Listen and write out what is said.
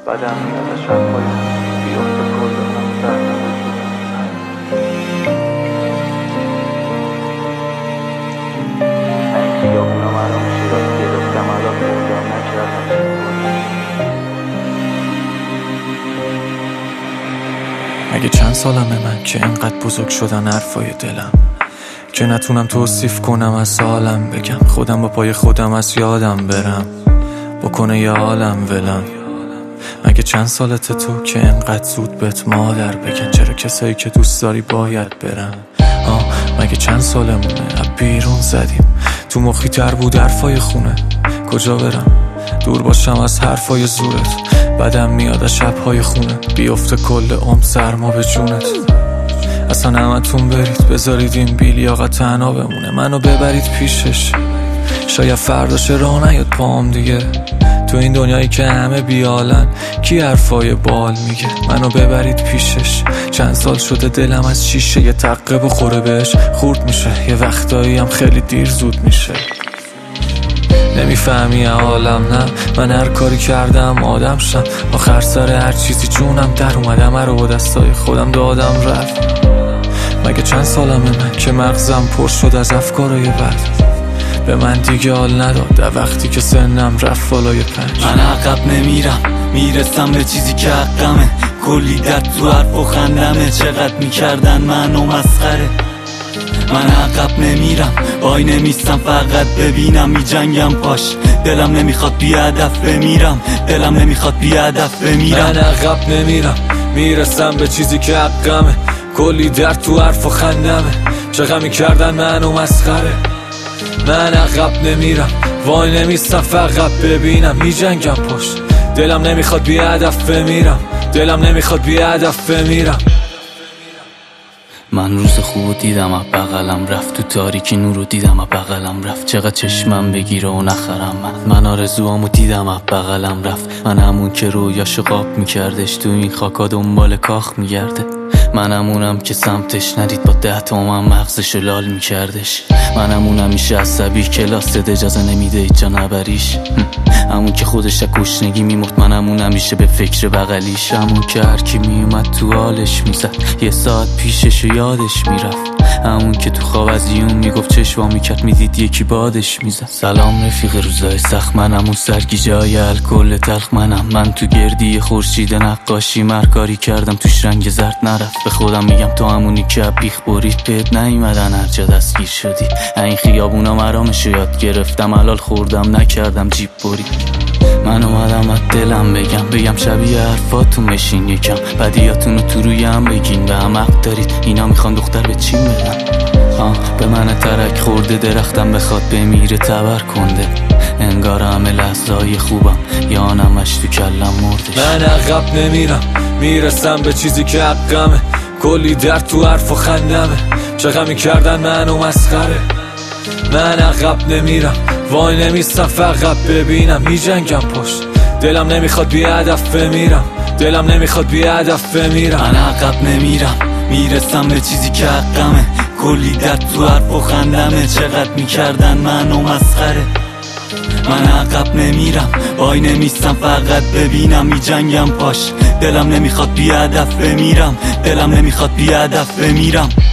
بدم میاد از شب‌های بیفته کل اون سرنوشت. این خیابونا مرا میشه یاد گرفتم الان بودم نکردم. مگه چند سالمه من که اینقدر بزرگ شدن حرفای دلم، که نتونم توصیف کنم از حالم بگم، خودم با پای خودم از یادم برم بکنه یه عالم ولم. مگه چند سالته تو که اینقدر زود بهت مادر بگن چرا کسایی که دوست داری باید برن؟ مگه چند سالمونه از بیرون زدیم تو مخی تر بود حرفای خونه، کجا برم دور باشم از حرفای زورت، بدم میاد از شبهای خونه بیفته کل عمر سرما به جونت. اصلا همتون برید بذارید این بیلیاقت تنها بمونه، منو ببرید پیشش شاید فرداش راه نیاد پام دیگه. تو این دنیایی که همه بیالن کی حرفای بال میگه؟ منو ببرید پیشش. چند سال شده دلم از شیشه یه تقه بخوره بهش خورد میشه، یه وقتایی هم خیلی دیر زود میشه. نمیفهمی عالم نه من هر کاری کردم آدم شم، آخر سر هر چیزی جونم در اومدم رو با دستای خودم دادم رفت. مگه چند سالمه من که مغزم پر شد از افکارای بد، به من دیگه حال نداد وقتی که سنم رفت بالای 5. من عقب نمیرم میرسم به چیزی که حقمه، کلی درد تو حرف و خندمه، چقدر میکردن منو مسخره. من عقب نمیرم وای نمیستم فقط ببینم میجنگم پاش، دلم نمیخواد بی هدف بمیرم، دلم نمیخواد بی هدف بمیرم. من عقب نمیرم میرسم به چیزی که حقمه، کلی درد تو حرف و خندمه، چقدر میکردن منو مسخره. من عقب نمیرم وای نمیستم فقط ببینم میجنگم پاش، دلم نمیخواد بی هدف بمیرم، دلم نمیخواد بی هدف بمیرم. من روز خوب دیدم از بغلم رفت، تو تاریکی نورو دیدم از بغلم رفت، چقدر چشمم بگیره و نخرم. من آرزوامو دیدم از بغلم رفت، من همون که رویاشو قاب میکردش تو این خاکا دنبال کاخ میگرده. من همونم که سمتش ندید با 10 تومن مغزشو لال میکردش. من همون همیشه عصبی کلاس اجازه نمیده ایجا نبریش، همون که خودش از گشنگی میمرد، من همون همیشه به فکر بغلیش، همون که هرکی میومد تو حالش میزد یه ساعت پیششو یادش میرفت، همون که تو خواب از یون میگفت چشوا میکرد میدید یکی بادش میزد. سلام رفیق روزای سخت، من همون سرگیجای الکل تلخ، من تو گردی خورشید نقاشی مرکاری کردم توش رنگ زرد نرفت. به خودم میگم تو همونی که بیخ برید بهت نیومدن هر جا دستگیر شدی، این خیابونا مرامشو یاد گرفتم حلال خوردم نکردم جیب برید. من اومدم از دلم بگم شبیه حرفاتون مشین یکم، بدیاتونو تو روی هم بگین به هم حق دارید، اینا میخوان دختر به چین بدن. به من ترک خورده درختم بخواد بمیره تبر کنده، انگار همه لحظه‌های خوبم یا نمش تو کلم مردش. من عقب نمیرم میرسم به چیزی که حقمه، کلی درد تو حرف و خندمه، چقدر میکردن منو مسخره. من عقب نمیرم وای نمیستم فقط ببینم میجنگم پشت، دلم نمیخواد بی هدف بمیرم، دلم نمیخواد بی هدف بمیرم. من عقب نمیرم میرسم به چیزی که حقمه، کلی درد تو حرف و خندمه، چقدر میکردن منو مسخره. من عقب نمیرم وای نمیستم فقط ببینم میجنگم پاش، دلم نمیخواد بی هدف بمیرم، دلم نمیخواد بی هدف بمیرم.